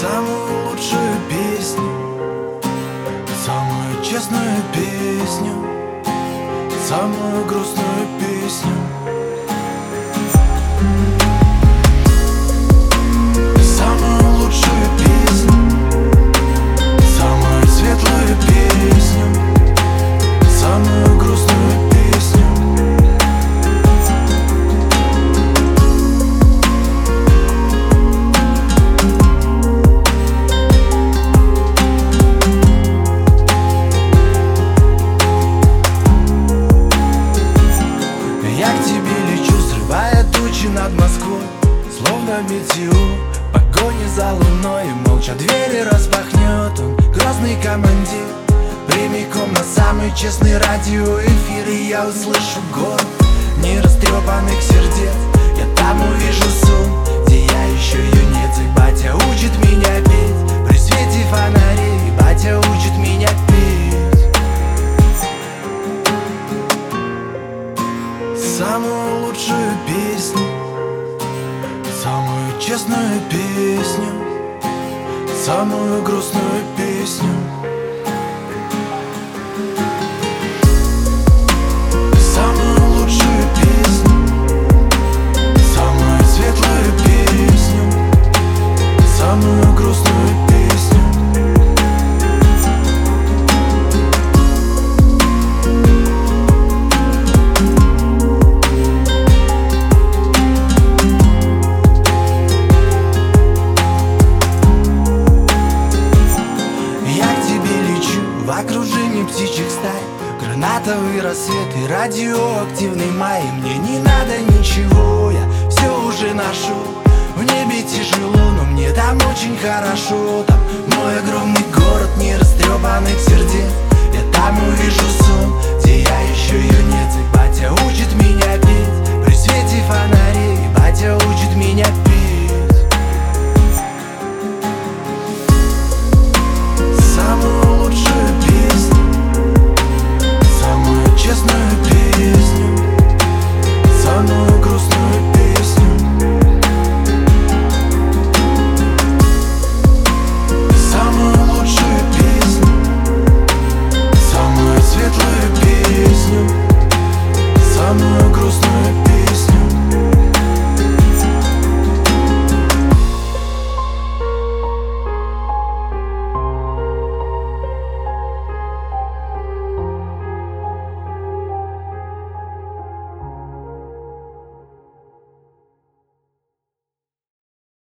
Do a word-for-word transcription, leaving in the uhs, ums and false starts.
самую лучшую песню, самую честную песню, самую грустную песню. Самую лучшую песню, самую светлую песню, самую грустную песню. Я к тебе лечу, срывая тучи над Москвой, словно метеор, в погоне за луной. Молча двери распахнет он, грозный командир, прямиком на самый честный радиоэфир. И я услышу город нерастрепанных сердец. Я там увижу сон, где я еще юнец. И батя учит меня петь при свете фонарей, и батя учит меня петь самую лучшую песню, самую честную песню, самую грустную песню. Самую лучшую песню, самую светлую песню, самую грустную песню. В окружении птичьих стай, гранатовый рассвет и радиоактивный май. Мне не надо ничего, я все уже нашел. В небе тяжело, но мне там очень хорошо. Там мой огромный город нерастрепанных сердец. Я там увижу